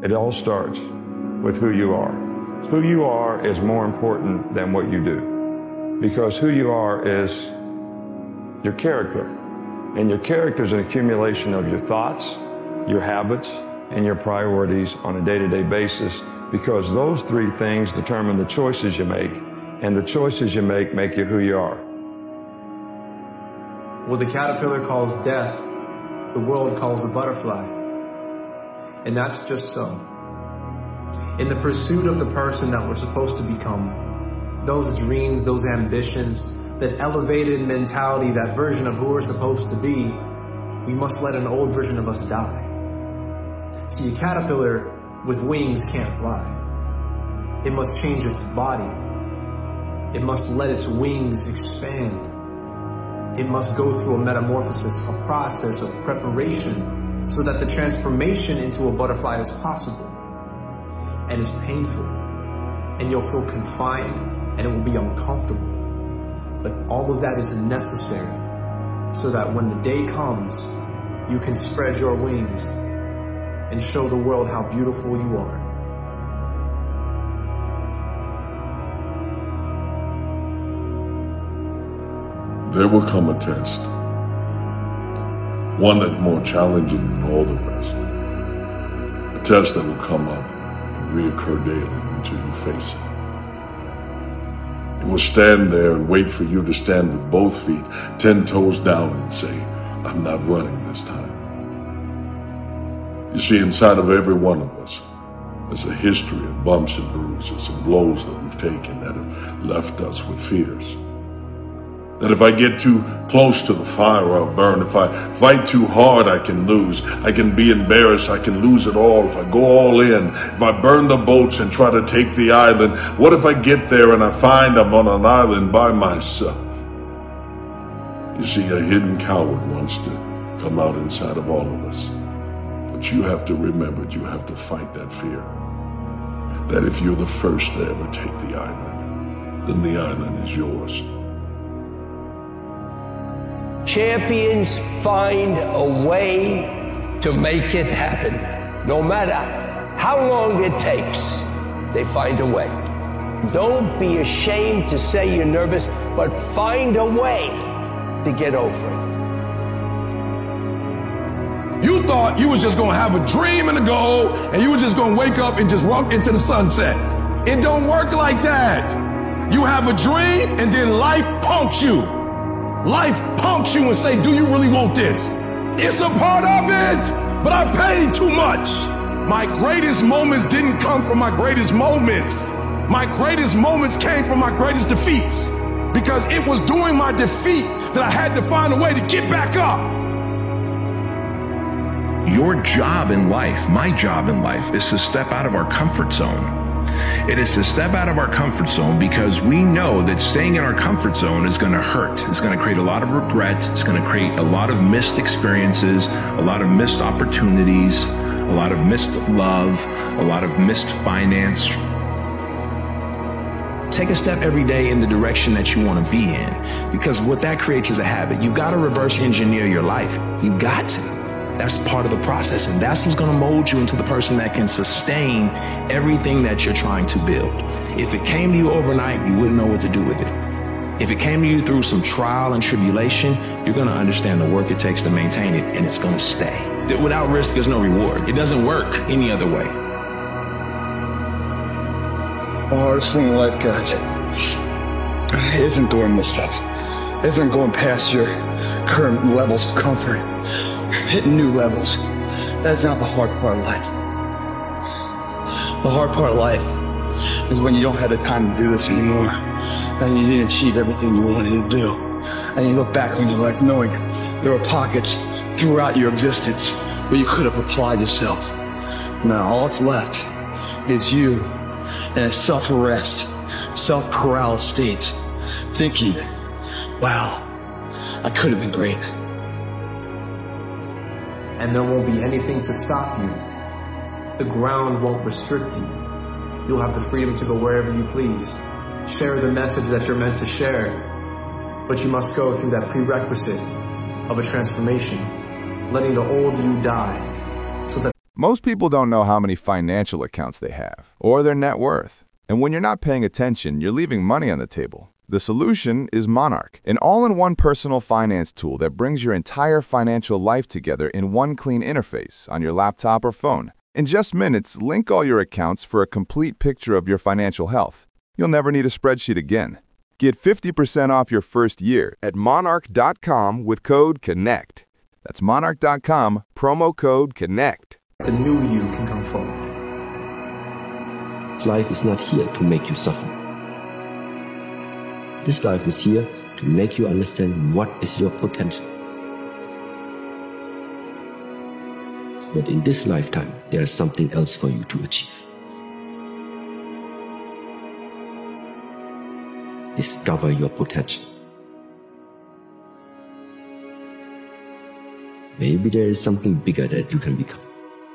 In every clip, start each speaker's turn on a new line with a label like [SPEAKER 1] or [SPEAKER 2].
[SPEAKER 1] It all starts with who you are. Who you are is more important than what you do, because who you are is your character. And your character is an accumulation of your thoughts, your habits, and your priorities on a day-to-day basis, because those three things determine the choices you make, and the choices you make you who you are.
[SPEAKER 2] What the caterpillar calls death, the world calls the butterfly. And that's just so. In the pursuit of the person that we're supposed to become, those dreams, those ambitions, that elevated mentality, that version of who we're supposed to be, we must let an old version of us die. See, a caterpillar with wings can't fly. It must change its body. It must let its wings expand. It must go through a metamorphosis, a process of preparation, so that the transformation into a butterfly is possible. And it's painful, and you'll feel confined, and it will be uncomfortable. But all of that is necessary, so that when the day comes, you can spread your wings and show the world how beautiful you are.
[SPEAKER 3] There will come a test, one that's more challenging than all the rest. A test that will come up and reoccur daily until you face it. It will stand there and wait for you to stand with both feet 10 toes down and say, I'm not running this time. You see, inside of every one of us, there's a history of bumps and bruises and blows that we've taken that have left us with fears. That if I get too close to the fire, I'll burn. If I fight too hard, I can lose. I can be embarrassed. I can lose it all. If I go all in, if I burn the boats and try to take the island, what if I get there and I find I'm on an island by myself? You see, a hidden coward wants to come out inside of all of us. But you have to remember, you have to fight that fear. That if you're the first to ever take the island, then the island is yours.
[SPEAKER 4] Champions find a way to make it happen. No matter how long it takes, they find a way. Don't be ashamed to say you're nervous, but find a way to get over it.
[SPEAKER 5] You thought you was just gonna have a dream and a goal, and you was just gonna wake up and just walk into the sunset. It don't work like that. You have a dream, and then life punks you. Life punks you and say, do you really want this? It's a part of it, but I paid too much. My greatest moments didn't come from my greatest moments. My greatest moments came from my greatest defeats, because it was during my defeat that I had to find a way to get back up.
[SPEAKER 6] Your job in life, my job in life, is to step out of our comfort zone. It is to step out of our comfort zone because we know that staying in our comfort zone is going to hurt. It's going to create a lot of regret. It's going to create a lot of missed experiences, a lot of missed opportunities, a lot of missed love, a lot of missed finance.
[SPEAKER 7] Take a step every day in the direction that you want to be in, because what that creates is a habit. You've got to reverse engineer your life. You've got to. That's part of the process, and that's what's going to mold you into the person that can sustain everything that you're trying to build. If it came to you overnight, you wouldn't know what to do with it. If it came to you through some trial and tribulation, you're going to understand the work it takes to maintain it, and it's going to stay. Without risk, there's no reward. It doesn't work any other way.
[SPEAKER 8] The hardest thing in life, guys, isn't doing this stuff. Isn't going past your current levels of comfort. Hitting new levels. That's not the hard part of life. The hard part of life is when you don't have the time to do this anymore, and you didn't achieve everything you wanted to do. And you look back on your life knowing there were pockets throughout your existence where you could have applied yourself. Now all that's left is you in a self-arrest, self-paralysis state, thinking, wow, I could have been great.
[SPEAKER 2] And there won't be anything to stop you. The ground won't restrict you. You'll have the freedom to go wherever you please. Share the message that you're meant to share. But you must go through that prerequisite of a transformation, letting the old you die, so that
[SPEAKER 9] Most people don't know how many financial accounts they have, or their net worth. And when you're not paying attention, you're leaving money on the table. The solution is Monarch, an all-in-one personal finance tool that brings your entire financial life together in one clean interface on your laptop or phone. In just minutes, link all your accounts for a complete picture of your financial health. You'll never need a spreadsheet again. Get 50% off your first year at monarch.com with code CONNECT. That's monarch.com, promo code CONNECT.
[SPEAKER 2] The new you can come forward.
[SPEAKER 10] Life is not here to make you suffer. This life is here to make you understand what is your potential. But in this lifetime, there is something else for you to achieve. Discover your potential. Maybe there is something bigger that you can become.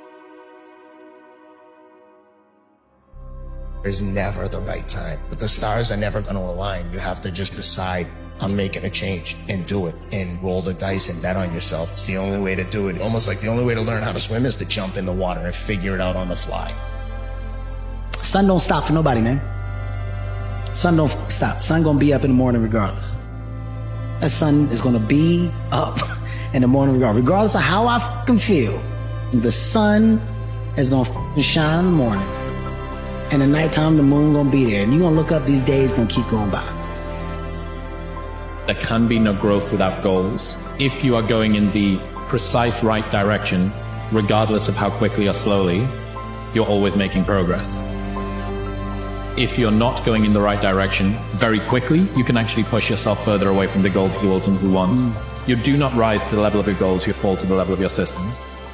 [SPEAKER 11] There's never the right time, but the stars are never going to align. You have to just decide, I'm making a change, and do it, and roll the dice and bet on yourself. It's the only way to do it. Almost like the only way to learn how to swim is to jump in the water and figure it out on the fly.
[SPEAKER 12] Sun don't stop for nobody, man. Sun don't stop. Sun gonna be up in the morning regardless. That sun is gonna be up in the morning regardless of how I fucking feel. The sun is gonna shine in the morning. And at nighttime, the moon gonna be there. And you're gonna look up, these days gonna keep going by.
[SPEAKER 13] There can be no growth without goals. If you are going in the precise right direction, regardless of how quickly or slowly, you're always making progress. If you're not going in the right direction very quickly, you can actually push yourself further away from the goals you ultimately want. You do not rise to the level of your goals, you fall to the level of your systems.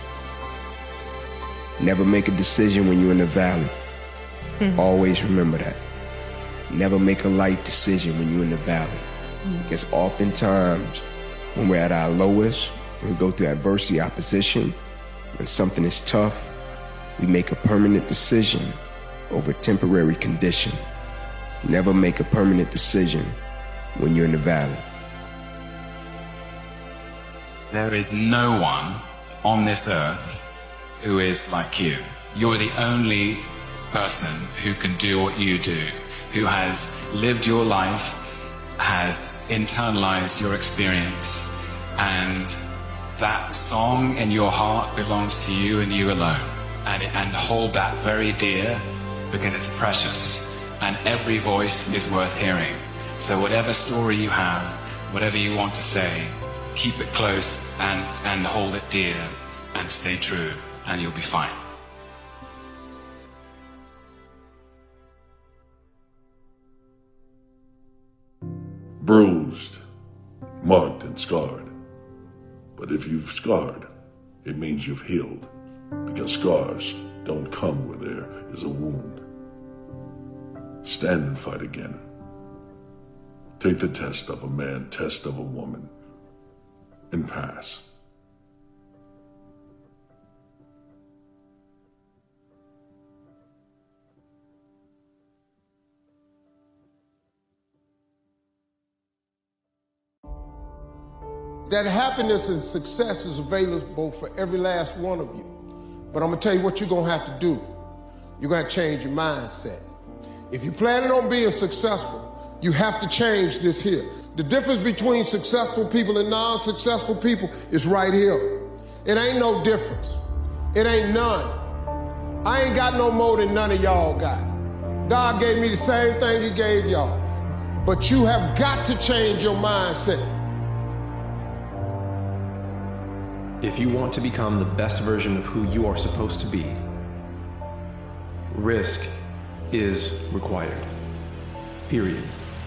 [SPEAKER 14] Never make a decision when you're in the valley. Always remember that. Never make a light decision when you're in the valley. Because oftentimes, when we're at our lowest, when we go through adversity, opposition, when something is tough, we make a permanent decision over temporary condition. Never make a permanent decision when you're in the valley.
[SPEAKER 15] There is no one on this earth who is like you. You're the only person who can do what you do, who has lived your life, has internalized your experience, and that song in your heart belongs to you and you alone. And hold that very dear, because it's precious, and every voice is worth hearing. So whatever story you have, whatever you want to say, keep it close and hold it dear and stay true, and you'll be fine.
[SPEAKER 3] Bruised, marked, and scarred. But if you've scarred, it means you've healed, because scars don't come where there is a wound. Stand and fight again. Take the test of a man, test of a woman, and pass.
[SPEAKER 16] That happiness and success is available for every last one of you. But I'm gonna tell you what you're gonna have to do. You're gonna change your mindset. If you're planning on being successful, you have to change this here. The difference between successful people and non-successful people is right here. It ain't no difference. It ain't none. I ain't got no more than none of y'all got. God gave me the same thing he gave y'all. But you have got to change your mindset.
[SPEAKER 2] If you want to become the best version of who you are supposed to be, risk is required. Period.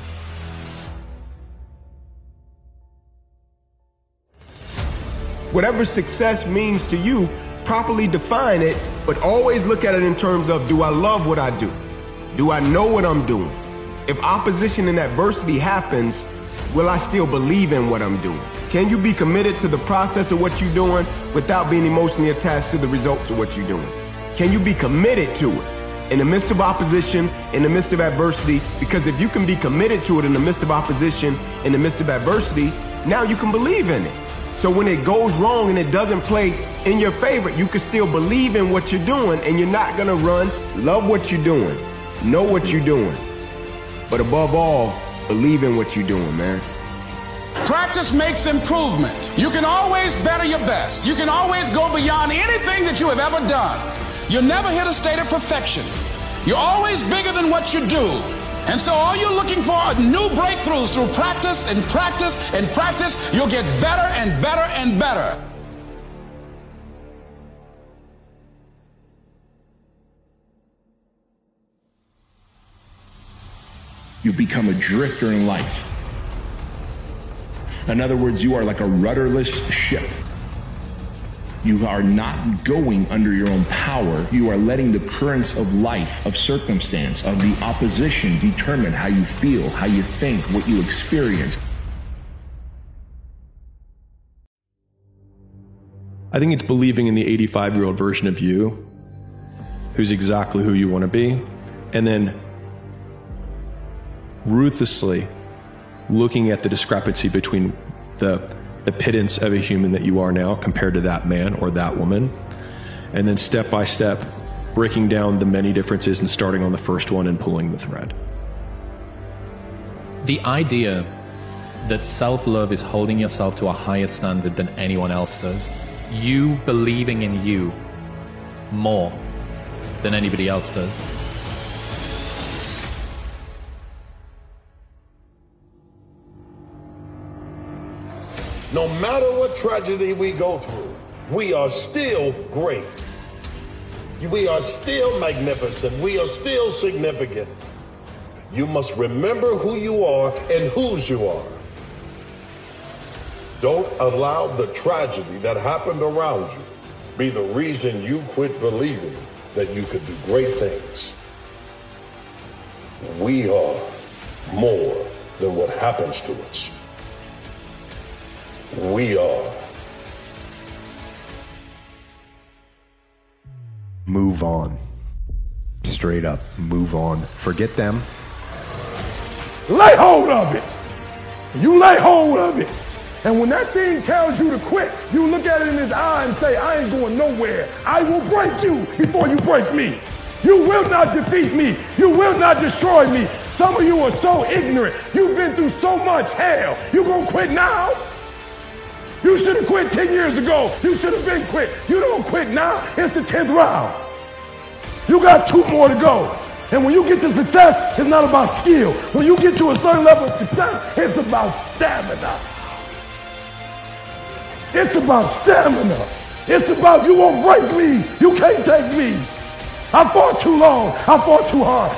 [SPEAKER 17] Whatever success means to you, properly define it, but always look at it in terms of, do I love what I do? Do I know what I'm doing? If opposition and adversity happens, will I still believe in what I'm doing? Can you be committed to the process of what you're doing without being emotionally attached to the results of what you're doing? Can you be committed to it in the midst of opposition, in the midst of adversity? Because if you can be committed to it in the midst of opposition, in the midst of adversity, now you can believe in it. So when it goes wrong and it doesn't play in your favor. You can still believe in what you're doing, and you're not gonna run. Love what you're doing. Know what you're doing. But above all, believe in what you're doing, man.
[SPEAKER 18] Practice makes improvement. You can always better your best. You can always go beyond anything that you have ever done. You'll never hit a state of perfection. You're always bigger than what you do. And so all you're looking for are new breakthroughs through practice and practice and practice. You'll get better and better and better.
[SPEAKER 6] You become a drifter in life. In other words, you are like a rudderless ship. You are not going under your own power. You are letting the currents of life, of circumstance, of the opposition determine how you feel, how you think, what you experience.
[SPEAKER 19] I think it's believing in the 85-year-old version of you, who's exactly who you want to be, and then ruthlessly looking at the discrepancy between the pittance of a human that you are now compared to that man or that woman, and then step by step breaking down the many differences and starting on the first one and pulling the thread.
[SPEAKER 13] The idea that self-love is holding yourself to a higher standard than anyone else does, you believing in you more than anybody else does.
[SPEAKER 3] No matter what tragedy we go through, we are still great. We are still magnificent. We are still significant. You must remember who you are and whose you are. Don't allow the tragedy that happened around you be the reason you quit believing that you could do great things. We are more than what happens to us. We are.
[SPEAKER 20] Move on. Straight up, move on. Forget them.
[SPEAKER 5] Lay hold of it. You lay hold of it. And when that thing tells you to quit, you look at it in his eye and say, I ain't going nowhere. I will break you before you break me. You will not defeat me. You will not destroy me. Some of you are so ignorant. You've been through so much hell. You gonna quit now? You should have quit 10 years ago. You should have been quit. You don't quit now. It's the 10th round. You got 2 more to go. And when you get to success, it's not about skill. When you get to a certain level of success, it's about stamina. It's about stamina. It's about you won't break me. You can't take me. I fought too long. I fought too hard.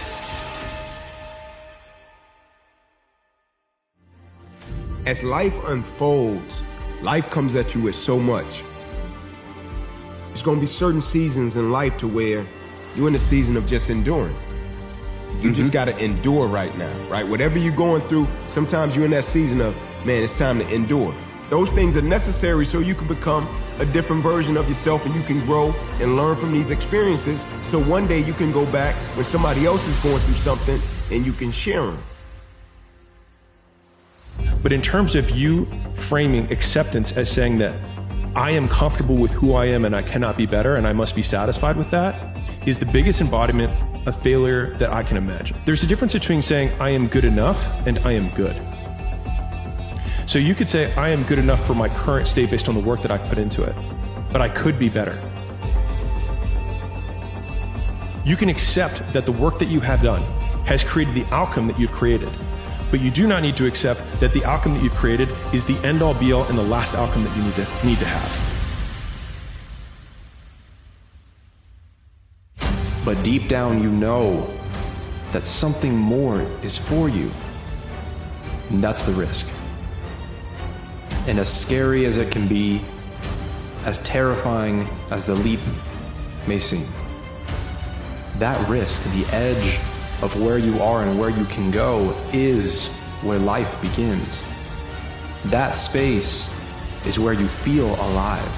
[SPEAKER 17] As life unfolds, life comes at you with so much. There's going to be certain seasons in life to where you're in a season of just enduring. You just got to endure right now, right? Whatever you're going through, sometimes you're in that season of, man, it's time to endure. Those things are necessary so you can become a different version of yourself and you can grow and learn from these experiences. So one day you can go back when somebody else is going through something and you can share them.
[SPEAKER 19] But in terms of you framing acceptance as saying that I am comfortable with who I am and I cannot be better and I must be satisfied with that, is the biggest embodiment of failure that I can imagine. There's a difference between saying I am good enough and I am good. So you could say I am good enough for my current state based on the work that I've put into it, but I could be better. You can accept that the work that you have done has created the outcome that you've created. But you do not need to accept that the outcome that you've created is the end-all be-all and the last outcome that you need to have.
[SPEAKER 21] But deep down you know that something more is for you. And that's the risk. And as scary as it can be, as terrifying as the leap may seem, that risk, the edge of where you are and where you can go, is where life begins. That space is where you feel alive.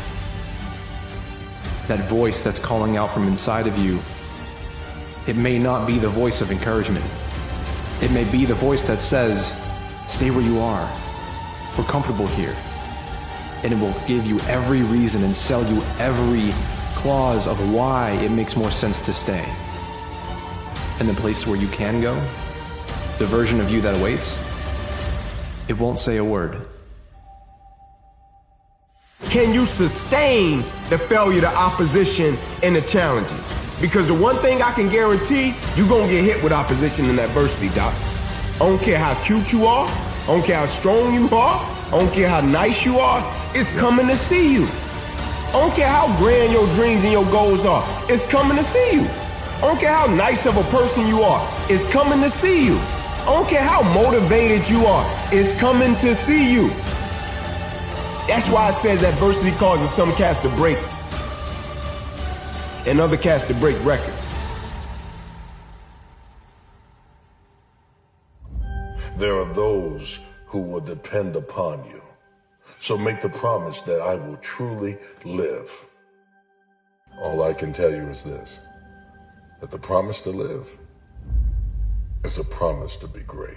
[SPEAKER 21] That voice that's calling out from inside of you, it may not be the voice of encouragement. It may be the voice that says, stay where you are. We're comfortable here. and it will give you every reason and sell you every clause of why it makes more sense to stay. And the place where you can go, the version of you that awaits, it won't say a word.
[SPEAKER 17] Can you sustain the failure, the opposition, and the challenges? Because the one thing I can guarantee, you're going to get hit with opposition and adversity, Doc. I don't care how cute you are. I don't care how strong you are. I don't care how nice you are. It's coming to see you. I don't care how grand your dreams and your goals are. It's coming to see you. I don't care how nice of a person you are. It's coming to see you. I don't care how motivated you are. It's coming to see you. That's why it says adversity causes some cats to break and other cats to break records.
[SPEAKER 3] There are those who will depend upon you. So make the promise that I will truly live. All I can tell you is this, that the promise to live is a promise to be great.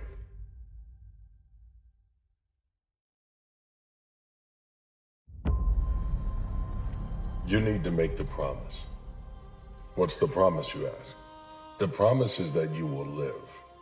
[SPEAKER 3] You need to make the promise. What's the promise, you ask? The promise is that you will live.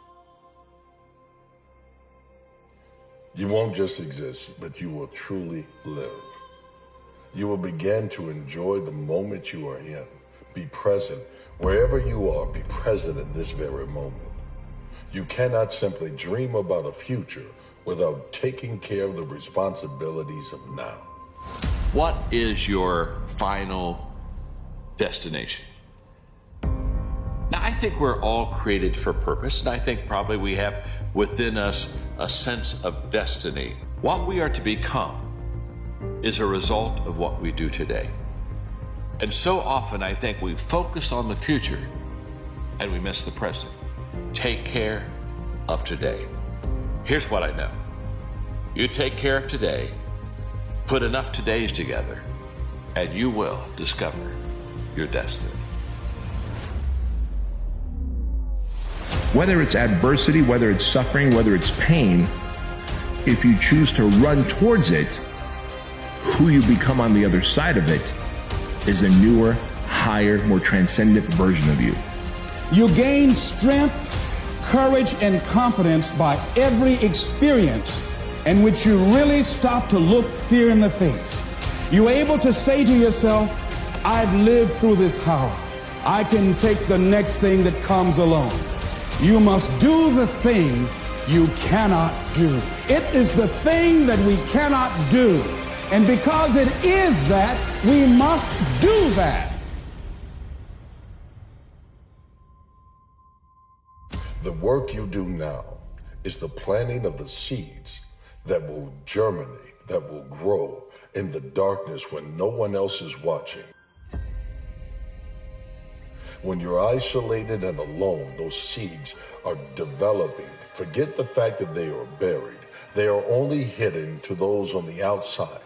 [SPEAKER 3] You won't just exist, but you will truly live. You will begin to enjoy the moment you are in. Be present. Wherever you are, be present in this very moment. You cannot simply dream about a future without taking care of the responsibilities of now.
[SPEAKER 1] What is your final destination? Now, I think we're all created for purpose, and I think probably we have within us a sense of destiny. What we are to become is a result of what we do today. And so often I think we focus on the future and we miss the present. Take care of today. Here's what I know. You take care of today, put enough todays together, and you will discover your destiny.
[SPEAKER 6] Whether it's adversity, whether it's suffering, whether it's pain, if you choose to run towards it, who you become on the other side of it is a newer, higher, more transcendent version of you.
[SPEAKER 18] You gain strength, courage, and confidence by every experience in which you really stop to look fear in the face. You're able to say to yourself, I've lived through this horror. I can take the next thing that comes along. You must do the thing you cannot do. It is the thing that we cannot do. And because it is that, we must do that.
[SPEAKER 3] The work you do now is the planting of the seeds that will germinate, that will grow in the darkness when no one else is watching. When you're isolated and alone, those seeds are developing. Forget the fact that they are buried. They are only hidden to those on the outside.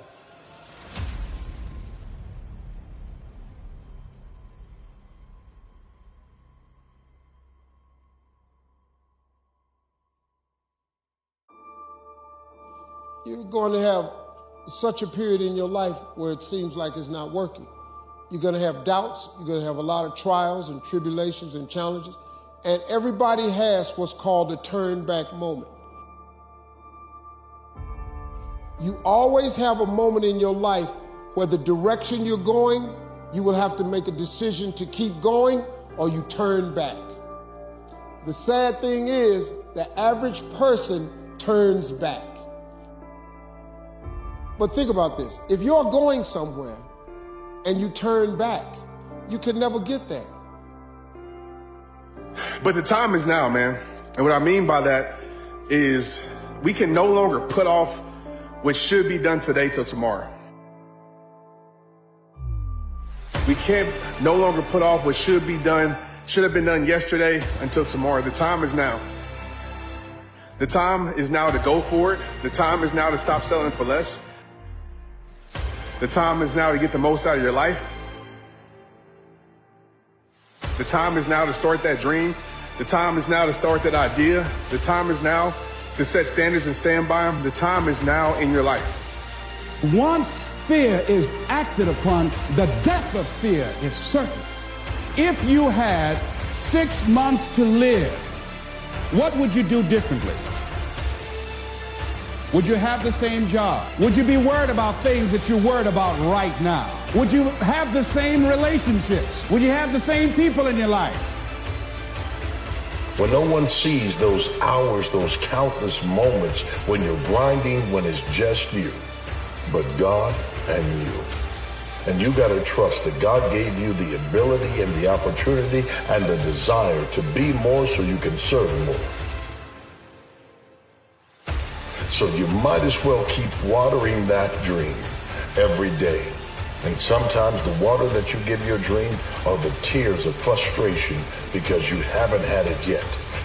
[SPEAKER 16] You're going to have such a period in your life where it seems like it's not working. You're going to have doubts. You're going to have a lot of trials and tribulations and challenges. And everybody has what's called a turn back moment. You always have a moment in your life where the direction you're going, you will have to make a decision to keep going or you turn back. The sad thing is the average person turns back. But think about this. If you're going somewhere and you turn back, you can never get there.
[SPEAKER 5] But the time is now, man. And what I mean by that is we can no longer put off what should be done today till tomorrow. We can't no longer put off what should have been done yesterday until tomorrow. The time is now. The time is now to go for it. The time is now to stop settling for less. The time is now to get the most out of your life. The time is now to start that dream. The time is now to start that idea. The time is now to set standards and stand by them. The time is now in your life.
[SPEAKER 18] Once fear is acted upon, the death of fear is certain. If you had 6 months to live, what would you do differently? Would you have the same job? Would you be worried about things that you're worried about right now? Would you have the same relationships? Would you have the same people in your life?
[SPEAKER 3] When no one sees those hours, those countless moments when you're grinding, when it's just you, but God and you. And you got to trust that God gave you the ability and the opportunity and the desire to be more so you can serve more. So you might as well keep watering that dream every day. And sometimes the water that you give your dream are the tears of frustration because you haven't had it yet.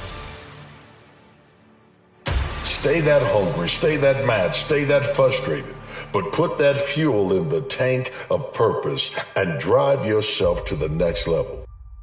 [SPEAKER 3] Stay that hungry, stay that mad, stay that frustrated, but put that fuel in the tank of purpose and drive yourself to the next level.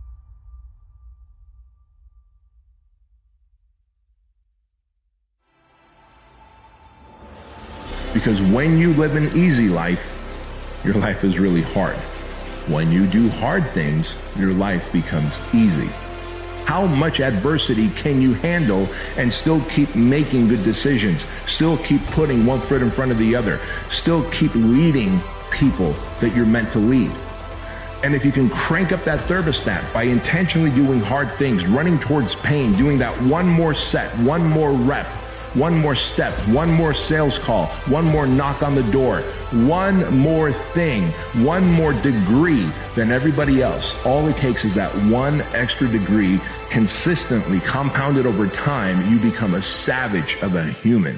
[SPEAKER 6] Because when you live an easy life, your life is really hard. When you do hard things, your life becomes easy. How much adversity can you handle and still keep making good decisions, still keep putting one foot in front of the other, still keep leading people that you're meant to lead? And if you can crank up that thermostat by intentionally doing hard things, running towards pain, doing that one more set, one more rep, one more step, one more sales call, one more knock on the door, one more thing, one more degree than everybody else. All it takes is that one extra degree consistently compounded over time. You become a savage of a human.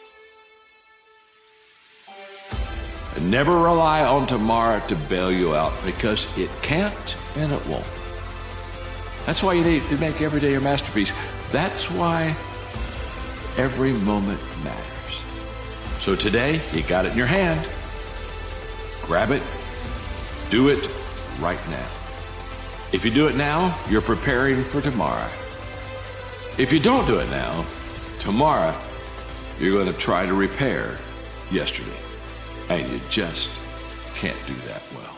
[SPEAKER 1] And never rely on tomorrow to bail you out, because it can't and it won't. That's why you need to make every day your masterpiece. That's why every moment matters. So today, you got it in your hand. Grab it. Do it right now. If you do it now, you're preparing for tomorrow. If you don't do it now, tomorrow, you're going to try to repair yesterday. And you just can't do that well.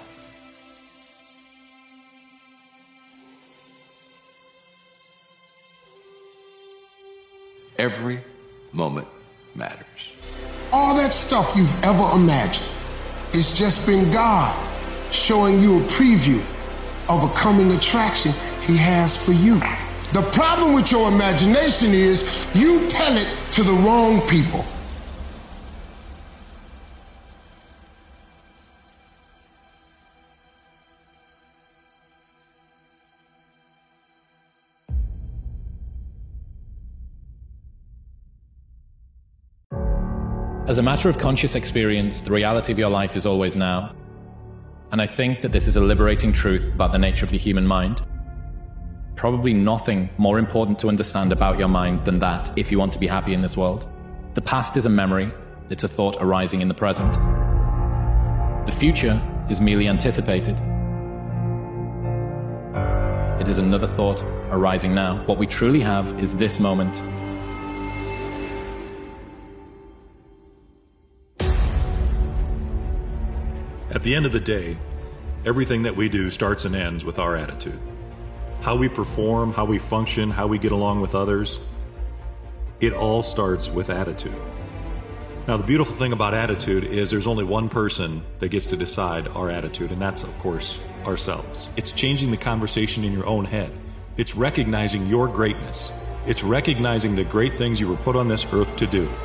[SPEAKER 1] Every moment matters.
[SPEAKER 16] All that stuff you've ever imagined, it's just been God showing you a preview of a coming attraction He has for you. The problem with your imagination is you tell it to the wrong people.
[SPEAKER 13] As a matter of conscious experience, the reality of your life is always now. And I think that this is a liberating truth about the nature of the human mind. Probably nothing more important to understand about your mind than that if you want to be happy in this world. The past is a memory, it's a thought arising in the present. The future is merely anticipated. It is another thought arising now. What we truly have is this moment.
[SPEAKER 4] At the end of the day, everything that we do starts and ends with our attitude. How we perform, how we function, how we get along with others, it all starts with attitude. Now, the beautiful thing about attitude is there's only one person that gets to decide our attitude, and that's, of course, ourselves. It's changing the conversation in your own head. It's recognizing your greatness. It's recognizing the great things you were put on this earth to do.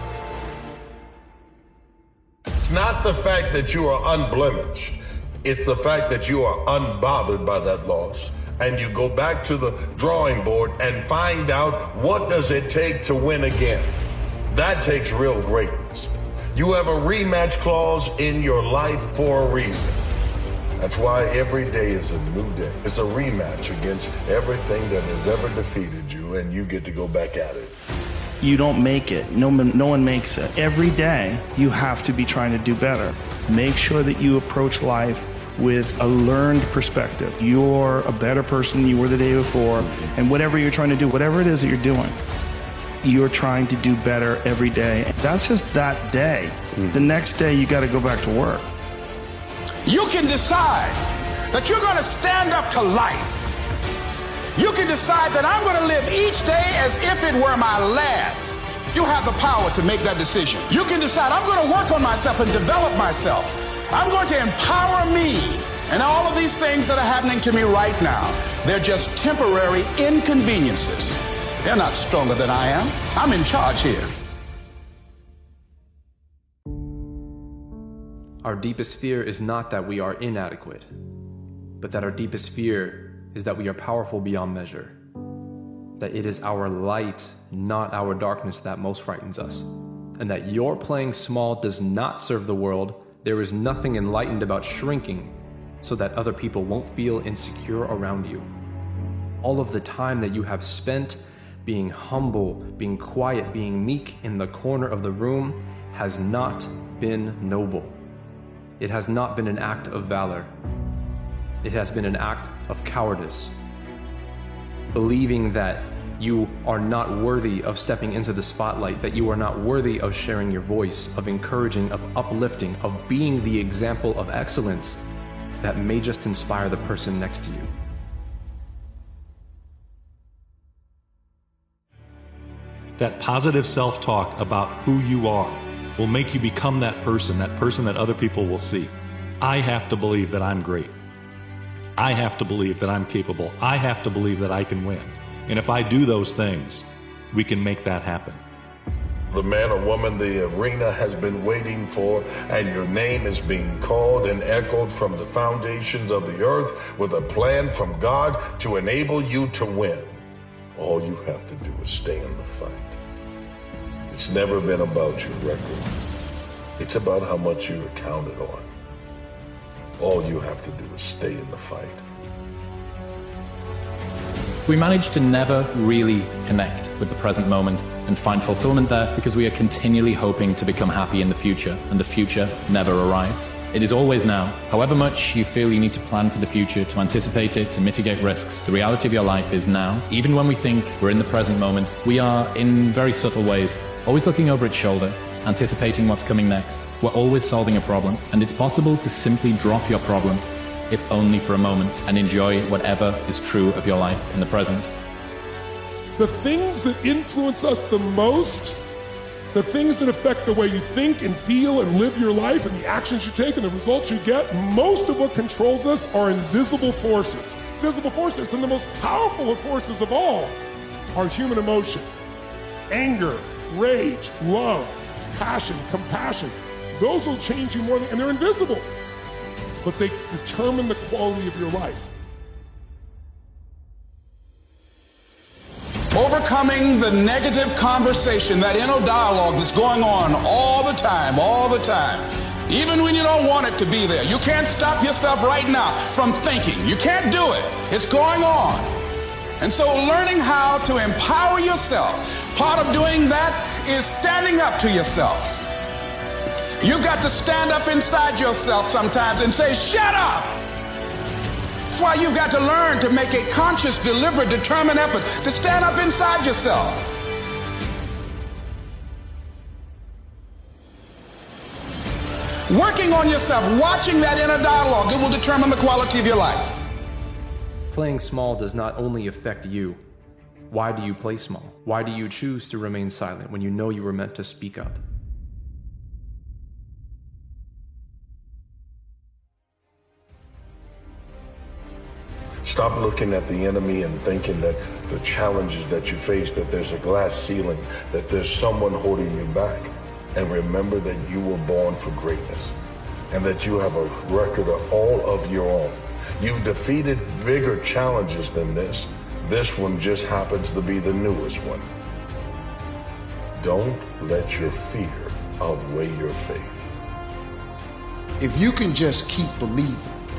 [SPEAKER 3] It's not the fact that you are unblemished. It's the fact that you are unbothered by that loss. And you go back to the drawing board and find out, what does it take to win again? That takes real greatness. You have a rematch clause in your life for a reason. That's why every day is a new day. It's a rematch against everything that has ever defeated you, and you get to go back at it.
[SPEAKER 22] You don't make it. No one makes it. Every day, you have to be trying to do better. Make sure that you approach life with a learned perspective. You're a better person than you were the day before, and whatever you're trying to do, whatever it is that you're doing, you're trying to do better every day. That's just that day. The next day, you got to go back to work.
[SPEAKER 18] You can decide that you're going to stand up to life. You can decide that I'm going to live each day as if it were my last. You have the power to make that decision. You can decide I'm going to work on myself and develop myself. I'm going to empower me. And all of these things that are happening to me right now, they're just temporary inconveniences. They're not stronger than I am. I'm in charge here.
[SPEAKER 21] Our deepest fear is not that we are inadequate, but that our deepest fear is that we are powerful beyond measure. That it is our light, not our darkness, that most frightens us. And that your playing small does not serve the world. There is nothing enlightened about shrinking so that other people won't feel insecure around you. All of the time that you have spent being humble, being quiet, being meek in the corner of the room has not been noble. It has not been an act of valor. It has been an act of cowardice. Believing that you are not worthy of stepping into the spotlight, that you are not worthy of sharing your voice, of encouraging, of uplifting, of being the example of excellence that may just inspire the person next to you.
[SPEAKER 4] That positive self-talk about who you are will make you become that person that other people will see. I have to believe that I'm great. I have to believe that I'm capable. I have to believe that I can win. And if I do those things, we can make that happen.
[SPEAKER 3] The man or woman the arena has been waiting for, and your name is being called and echoed from the foundations of the earth with a plan from God to enable you to win. All you have to do is stay in the fight. It's never been about your record. It's about how much you're counted on. All you have to do is stay in the fight.
[SPEAKER 13] We manage to never really connect with the present moment and find fulfillment there because we are continually hoping to become happy in the future, and the future never arrives. It is always now. However much you feel you need to plan for the future, to anticipate it, to mitigate risks, the reality of your life is now. Even when we think we're in the present moment, we are, in very subtle ways, always looking over its shoulder, anticipating what's coming next. We're always solving a problem, and it's possible to simply drop your problem, if only for a moment, and enjoy whatever is true of your life in the present.
[SPEAKER 7] The things that influence us the most, the things that affect the way you think and feel and live your life and the actions you take and the results you get, most of what controls us are invisible forces. Invisible forces, and the most powerful forces of all are human emotion. Anger, rage, love, passion, compassion. Those will change you more than, and they're invisible, but they determine the quality of your life.
[SPEAKER 18] Overcoming the negative conversation, that inner dialogue that's going on all the time, even when you don't want it to be there. You can't stop yourself right now from thinking. You can't do it. It's going on. And so learning how to empower yourself, part of doing that is standing up to yourself. You've got to stand up inside yourself sometimes and say, shut up! That's why you've got to learn to make a conscious, deliberate, determined effort to stand up inside yourself. Working on yourself, watching that inner dialogue, it will determine the quality of your life.
[SPEAKER 21] Playing small does not only affect you. Why do you play small? Why do you choose to remain silent when you know you were meant to speak up?
[SPEAKER 3] Stop looking at the enemy and thinking that the challenges that you face, that there's a glass ceiling, that there's someone holding you back. And remember that you were born for greatness and that you have a record of all of your own. You've defeated bigger challenges than this. This one just happens to be the newest one. Don't let your fear outweigh your faith.
[SPEAKER 16] If you can just keep believing,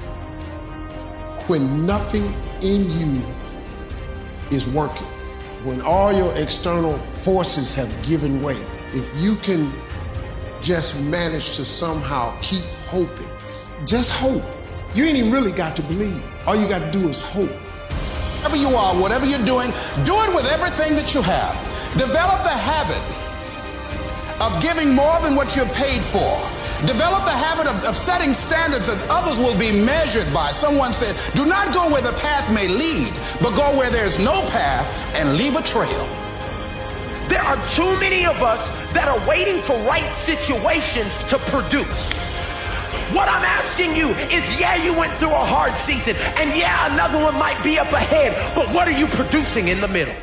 [SPEAKER 16] when nothing in you is working, when all your external forces have given way, if you can just manage to somehow keep hoping, just hope. You ain't even really got to believe. All you got to do is hope.
[SPEAKER 18] Wherever you are, whatever you're doing, do it with everything that you have. Develop the habit of giving more than what you're paid for. Develop the habit of setting standards that others will be measured by. Someone said, do not go where the path may lead, but go where there's no path and leave a trail.
[SPEAKER 8] There are too many of us that are waiting for right situations to produce. What I'm asking you is, yeah, you went through a hard season, and yeah, another one might be up ahead, but what are you producing in the middle?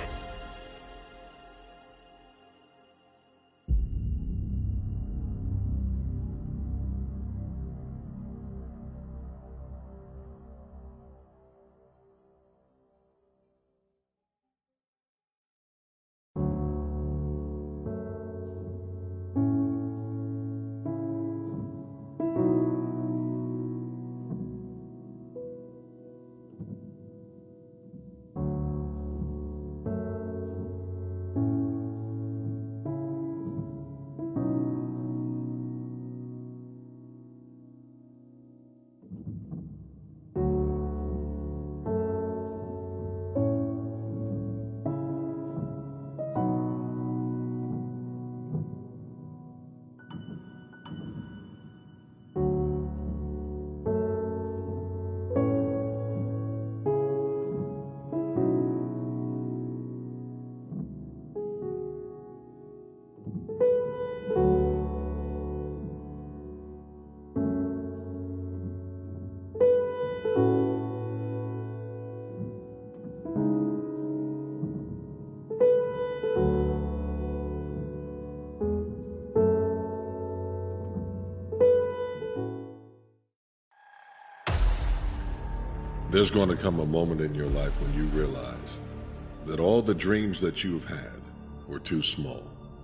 [SPEAKER 3] There's going to come a moment in your life when you realize that all the dreams that you've had were too small.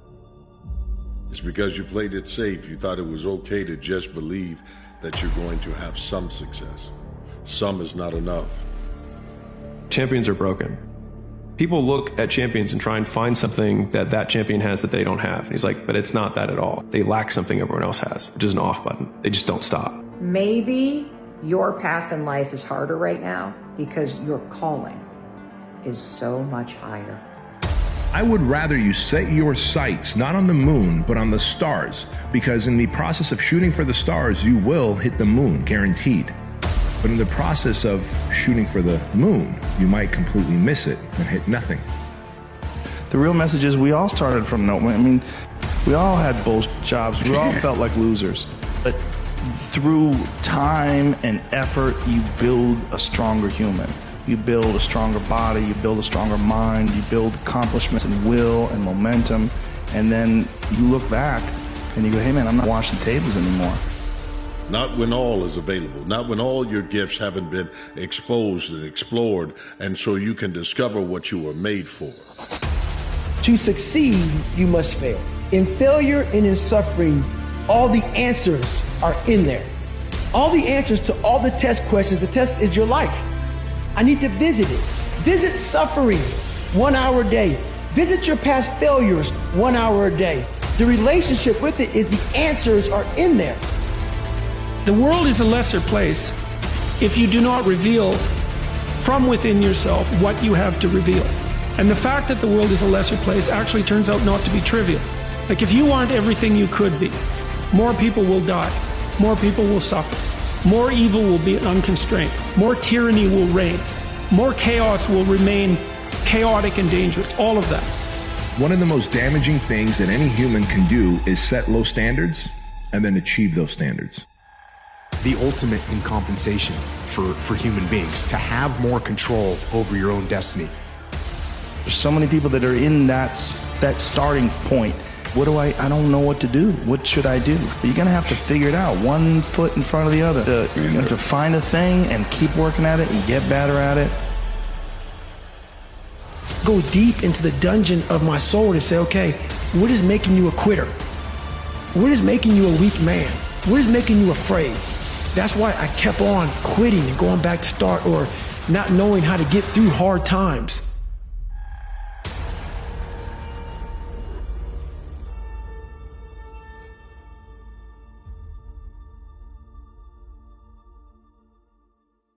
[SPEAKER 3] It's because you played it safe. You thought it was okay to just believe that you're going to have some success. Some is not enough.
[SPEAKER 19] Champions are broken. People look at champions and try and find something that that champion has that they don't have. And he's like, but it's not that at all. They lack something everyone else has, which is an off button. They just don't stop.
[SPEAKER 9] Maybe your path in life is harder right now because your calling is so much higher.
[SPEAKER 6] I would rather you set your sights not on the moon, but on the stars, because in the process of shooting for the stars, you will hit the moon, guaranteed. But in the process of shooting for the moon, you might completely miss it and hit nothing.
[SPEAKER 22] The real message is we all started from nowhere. I mean, we all had bullshit jobs. We all felt like losers. But through time and effort, you build a stronger human. You build a stronger body, you build a stronger mind, you build accomplishments and will and momentum. And then you look back and you go, hey man, I'm not washing tables anymore.
[SPEAKER 3] Not when all is available, not when all your gifts haven't been exposed and explored, and so you can discover what you were made for.
[SPEAKER 23] To succeed, you must fail. In failure and in suffering, all the answers are in there. All the answers to all the test questions. The test is your life. I need to visit it. Visit suffering 1 hour a day. Visit your past failures 1 hour a day. The relationship with it is the answers are in there.
[SPEAKER 24] The world is a lesser place if you do not reveal from within yourself what you have to reveal. And the fact that the world is a lesser place actually turns out not to be trivial. Like if you want everything you could be, more people will die, more people will suffer, more evil will be unconstrained, more tyranny will reign, more chaos will remain chaotic and dangerous, all of that.
[SPEAKER 6] One of the most damaging things that any human can do is set low standards and then achieve those standards.
[SPEAKER 20] The ultimate in compensation for human beings, to have more control over your own destiny.
[SPEAKER 22] There's so many people that are in that starting point. What do I don't know what to do. What should I do? But you're going to have to figure it out, one foot in front of the other. You're going to have to find a thing and keep working at it and get better at it.
[SPEAKER 23] Go deep into the dungeon of my soul and say, okay, what is making you a quitter? What is making you a weak man? What is making you afraid? That's why I kept on quitting and going back to start, or not knowing how to get through hard times.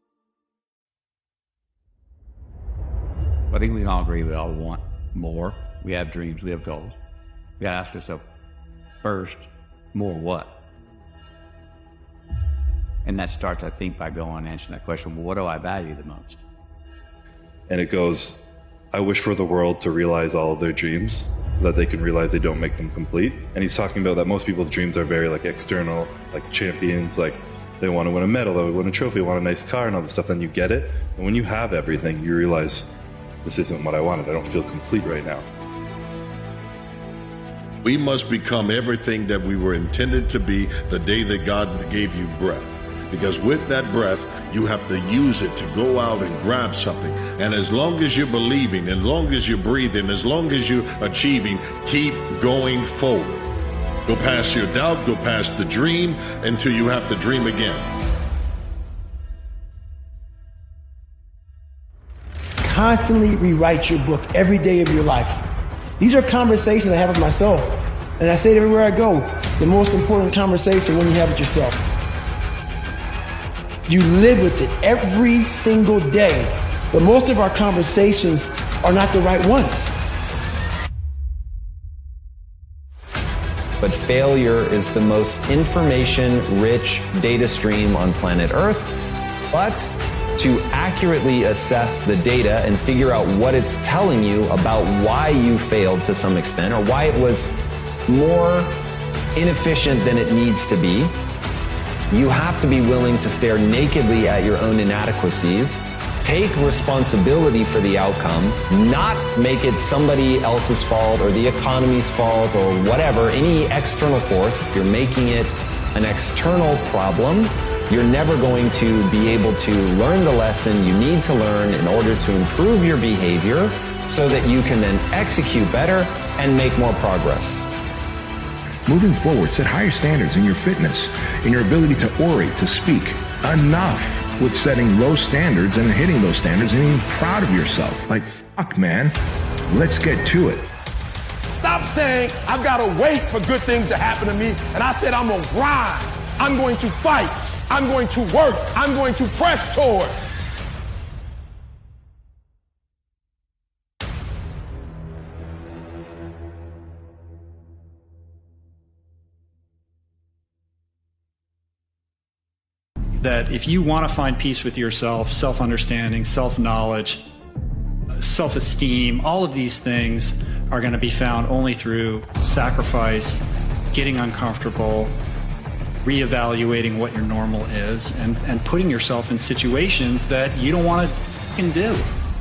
[SPEAKER 25] I think we all agree we all want more.
[SPEAKER 10] we have dreams, we have goals. We got to ask ourselves, first, more what? And that starts, I think, by going and answering that question, well, what do I value the most?
[SPEAKER 4] And it goes, I wish for the world to realize all of their dreams so that they can realize they don't make them complete. And he's talking about that most people's dreams are very like external, like champions, like they want to win a medal, they win a trophy, they want a nice car and all this stuff, then you get it. And when you have everything, you realize this isn't what I wanted. I don't feel complete right now.
[SPEAKER 3] We must become everything that we were intended to be the day that God gave you breath. Because with that breath, you have to use it to go out and grab something. And as long as you're believing, as long as you're breathing, as long as you're achieving, keep going forward. Go past your doubt, go past the dream until you have to dream again.
[SPEAKER 23] Constantly rewrite your book every day of your life. These are conversations I have with myself. And I say it everywhere I go. The most important conversation when you have it yourself. You live with it every single day. But most of our conversations are not the right ones.
[SPEAKER 11] But failure is the most information-rich data stream on planet Earth. But to accurately assess the data and figure out what it's telling you about why you failed to some extent or why it was more inefficient than it needs to be, you have to be willing to stare nakedly at your own inadequacies, take responsibility for the outcome, not make it somebody else's fault or the economy's fault or whatever, any external force. If you're making it an external problem, you're never going to be able to learn the lesson you need to learn in order to improve your behavior so that you can then execute better and make more progress.
[SPEAKER 6] Moving forward, set higher standards in your fitness, in your ability to orate, to speak. Enough with setting low standards and hitting those standards and being proud of yourself. Like, fuck, man, let's get to it.
[SPEAKER 5] Stop saying, I've got to wait for good things to happen to me. And I said, I'm going to grind. I'm going to fight. I'm going to work. I'm going to press toward.
[SPEAKER 12] That if you want to find peace with yourself, self-understanding, self-knowledge, self-esteem, all of these things are going to be found only through sacrifice, getting uncomfortable, reevaluating what your normal is, and putting yourself in situations that you don't want to fucking do.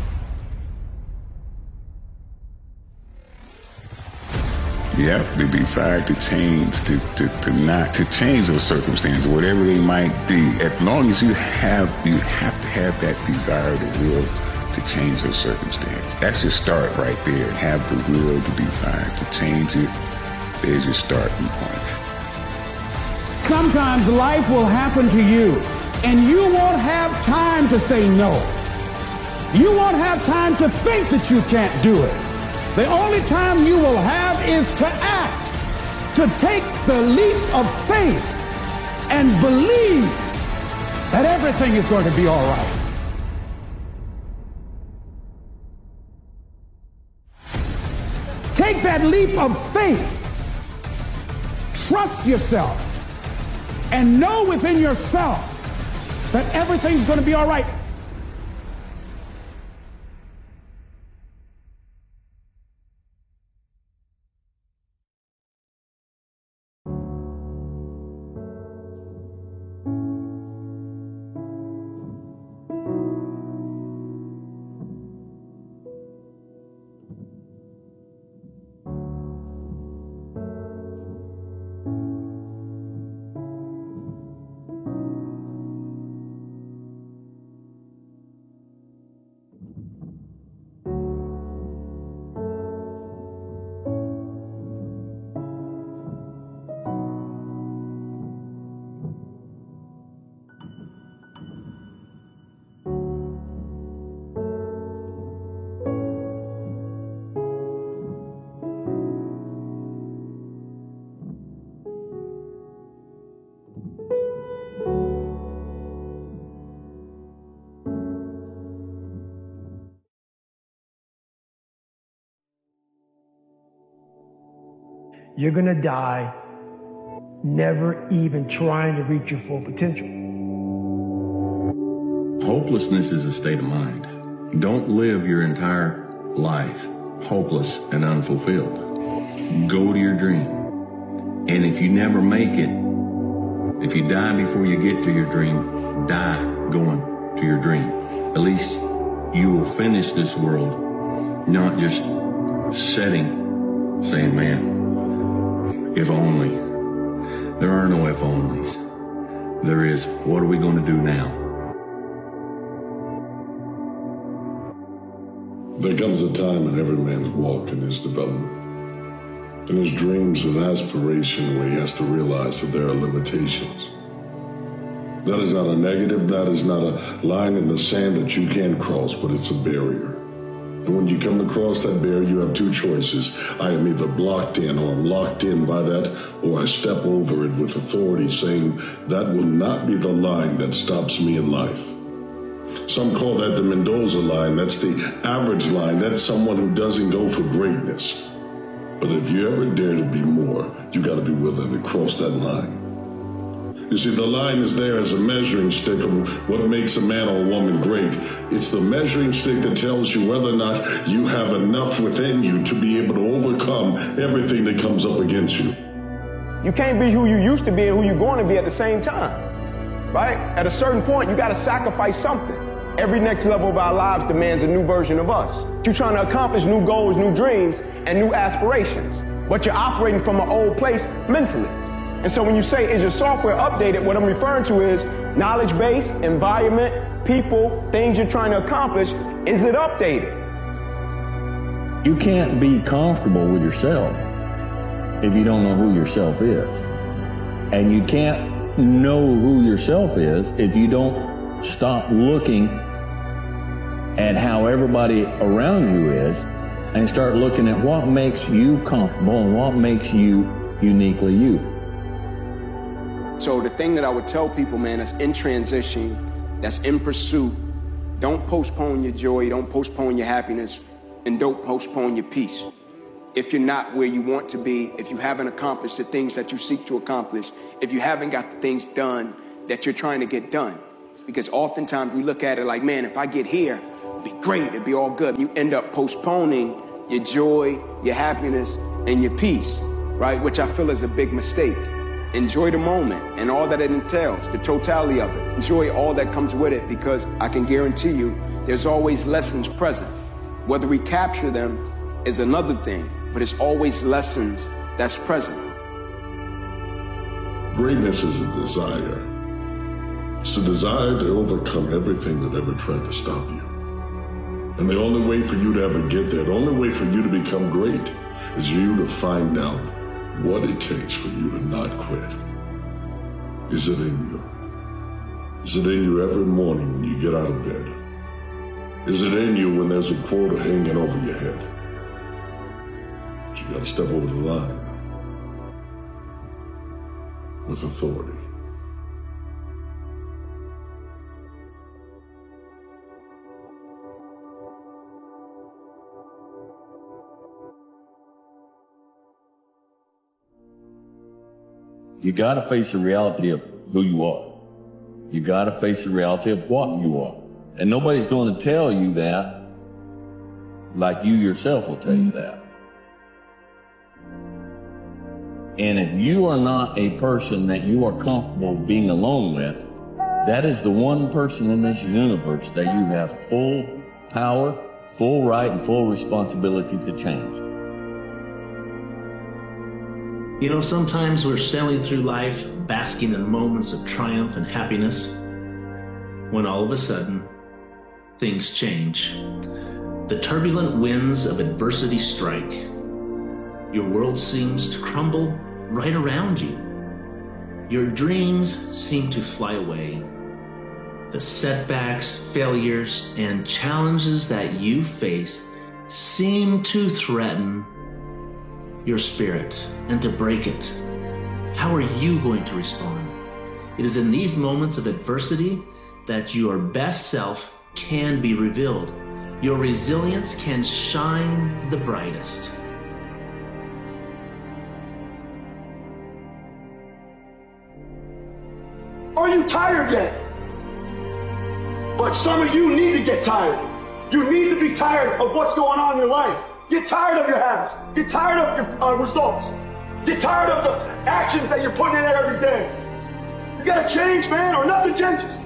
[SPEAKER 14] You have the desire to change, to change those circumstances, whatever they might be. As long as you have to have that desire, the will to change those circumstances. That's your start right there. Have the will, the desire to change it. There's your starting point.
[SPEAKER 18] Sometimes life will happen to you, and you won't have time to say no. You won't have time to think that you can't do it. The only time you will have is to act, to take the leap of faith and believe that everything is going to be all right. Take that leap of faith. Trust yourself and know within yourself that everything's going to be all right.
[SPEAKER 23] you're going to die never even trying to reach your full potential.
[SPEAKER 6] Hopelessness is a state of mind. Don't live your entire life hopeless and unfulfilled. Go to your dream. And if you never make it, if you die before you get to your dream, die going to your dream. At least you will finish this world, not just sitting, saying, man, if only. There are no if onlys. There is, what are we going to do now?
[SPEAKER 3] There comes a time in every man's walk in his development, in his dreams and aspiration, where he has to realize that there are limitations. That is not a negative, that is not a line in the sand that you can't cross, but it's a barrier. And when you come across that barrier, you have two choices. I am either blocked in or I'm locked in by that, or I step over it with authority, saying that will not be the line that stops me in life. Some call that the Mendoza line. That's the average line. That's someone who doesn't go for greatness. But if you ever dare to be more, you got to be willing to cross that line. You see, the line is there as a measuring stick of what makes a man or a woman great. It's the measuring stick that tells you whether or not you have enough within you to be able to overcome everything that comes up against you.
[SPEAKER 1] You can't be who you used to be and who you're going to be at the same time, right? At a certain point, you got to sacrifice something. Every next level of our lives demands a new version of us. You're trying to accomplish new goals, new dreams, and new aspirations, but you're operating from an old place mentally. And so when you say, is your software updated, what I'm referring to is knowledge base, environment, people, things you're trying to accomplish. Is it updated?
[SPEAKER 2] You can't be comfortable with yourself if you don't know who yourself is. And you can't know who yourself is if you don't stop looking at how everybody around you is and start looking at what makes you comfortable and what makes you uniquely you.
[SPEAKER 1] So the thing that I would tell people, man, that's in transition, that's in pursuit, don't postpone your joy, don't postpone your happiness, and don't postpone your peace. If you're not where you want to be, if you haven't accomplished the things that you seek to accomplish, if you haven't got the things done that you're trying to get done. Because oftentimes we look at it like, man, if I get here, it'd be great, it'd be all good. You end up postponing your joy, your happiness, and your peace, right? Which I feel is a big mistake. Enjoy the moment and all that it entails, the totality of it. Enjoy all that comes with it, because I can guarantee you there's always lessons present. Whether we capture them is another thing, but it's always lessons that's present.
[SPEAKER 3] Greatness is a desire. It's a desire to overcome everything that ever tried to stop you. And the only way for you to ever get there, the only way for you to become great, is you to find out what it takes for you to not quit. Is it in you? Is it in you every morning when you get out of bed? Is it in you when there's a quota hanging over your head? But you gotta step over the line with authority.
[SPEAKER 2] You got to face the reality of who you are. You got to face the reality of what you are. And nobody's going to tell you that like you yourself will tell you that. And if you are not a person that you are comfortable being alone with, that is the one person in this universe that you have full power, full right, and full responsibility to change.
[SPEAKER 15] You know, sometimes we're sailing through life, basking in moments of triumph and happiness, when all of a sudden, things change. The turbulent winds of adversity strike. Your world seems to crumble right around you. Your dreams seem to fly away. The setbacks, failures, and challenges that you face seem to threaten your spirit and to break it. How are you going to respond? It is in these moments of adversity that your best self can be revealed. Your resilience can shine the brightest.
[SPEAKER 7] Are you tired yet? But some of you need to get tired. You need to be tired of what's going on in your life. Get tired of your habits. Get tired of your results. Get tired of the actions that you're putting in every day. You gotta change, man, or nothing changes.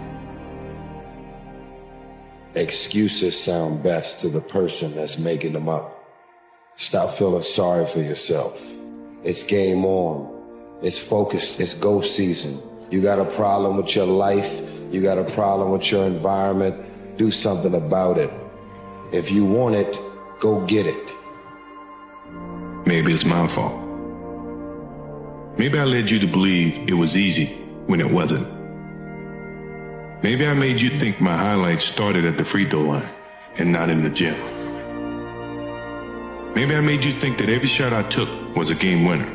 [SPEAKER 13] Excuses sound best to the person that's making them up. Stop feeling sorry for yourself. It's game on. It's focused. It's go season. You got a problem with your life. You got a problem with your environment. Do something about it. If you want it, go get it.
[SPEAKER 6] Maybe it's my fault. Maybe I led you to believe it was easy when it wasn't. Maybe I made you think my highlights started at the free throw line and not in the gym. Maybe I made you think that every shot I took was a game winner.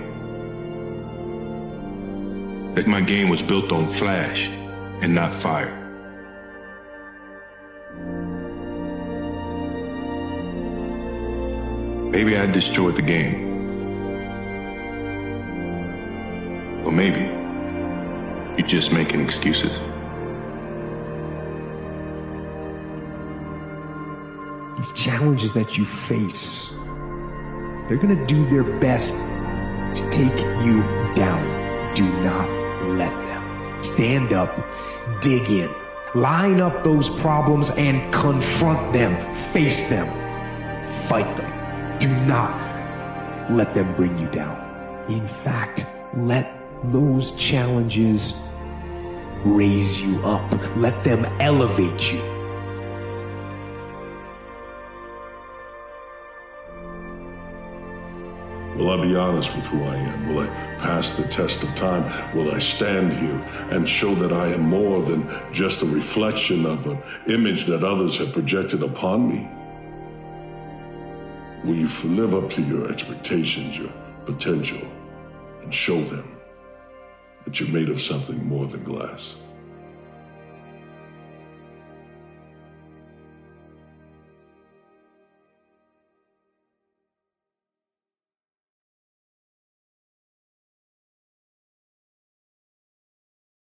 [SPEAKER 6] That my game was built on flash and not fire. Maybe I destroyed the game. Or maybe you're just making excuses.
[SPEAKER 20] These challenges that you face, they're going to do their best to take you down. Do not let them. Stand up, dig in, line up those problems and confront them, face them, fight them. Do not let them bring you down. In fact, let those challenges raise you up. Let them elevate you.
[SPEAKER 3] Will I be honest with who I am? Will I pass the test of time? Will I stand here and show that I am more than just a reflection of an image that others have projected upon me? Will you live up to your expectations, your potential, and show them that you're made of something more than glass?